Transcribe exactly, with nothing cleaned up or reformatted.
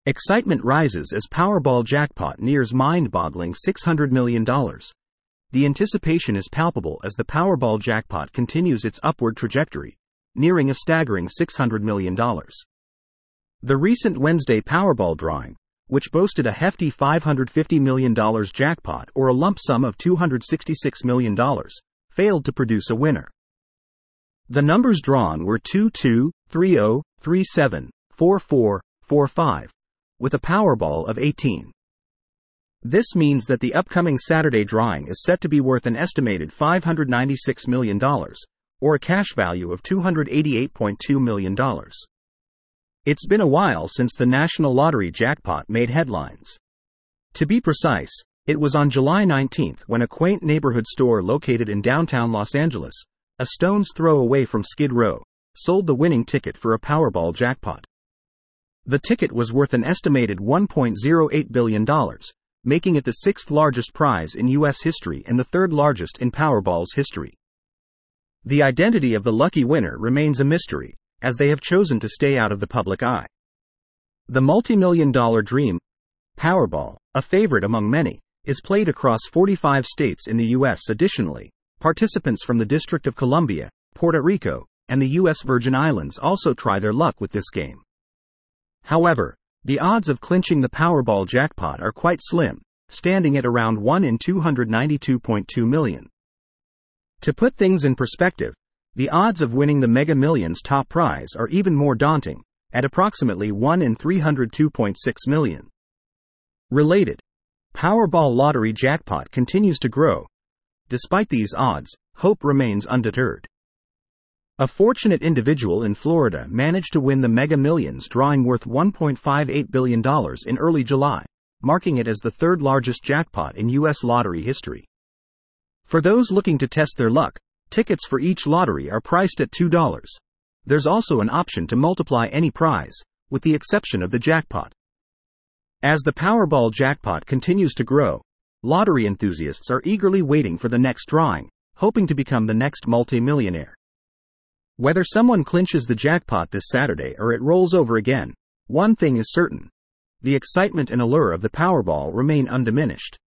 Excitement rises as Powerball jackpot nears mind-boggling six hundred million dollars. The anticipation is palpable as the Powerball jackpot continues its upward trajectory, nearing a staggering six hundred million dollars. The recent Wednesday Powerball drawing, which boasted a hefty five hundred fifty million dollars jackpot or a lump sum of two hundred sixty-six million dollars, failed to produce a winner. The numbers drawn were two two, three zero, three seven, four four, four five, with a Powerball of eighteen. This means that the upcoming Saturday drawing is set to be worth an estimated five hundred ninety-six million dollars, or a cash value of two hundred eighty-eight point two million dollars. It's been a while since the National Lottery jackpot made headlines. To be precise, it was on July nineteenth when a quaint neighborhood store located in downtown Los Angeles, a stone's throw away from Skid Row, sold the winning ticket for a Powerball jackpot. The ticket was worth an estimated one point zero eight billion dollars, making it the sixth largest prize in U S history and the third largest in Powerball's history. The identity of the lucky winner remains a mystery, as they have chosen to stay out of the public eye. The multi-million dollar dream, Powerball, a favorite among many, is played across forty-five states in the U S Additionally, participants from the District of Columbia, Puerto Rico, and the U S Virgin Islands also try their luck with this game. However, the odds of clinching the Powerball jackpot are quite slim, standing at around one in two hundred ninety-two point two million. To put things in perspective, the odds of winning the Mega Millions top prize are even more daunting, at approximately one in three hundred two point six million. Related, Powerball lottery jackpot continues to grow. Despite these odds, hope remains undeterred. A fortunate individual in Florida managed to win the Mega Millions drawing worth one point five eight billion dollars in early July, marking it as the third largest jackpot in U S lottery history. For those looking to test their luck, tickets for each lottery are priced at two dollars. There's also an option to multiply any prize, with the exception of the jackpot. As the Powerball jackpot continues to grow, lottery enthusiasts are eagerly waiting for the next drawing, hoping to become the next multi-millionaire. Whether someone clinches the jackpot this Saturday or it rolls over again, one thing is certain: the excitement and allure of the Powerball remain undiminished.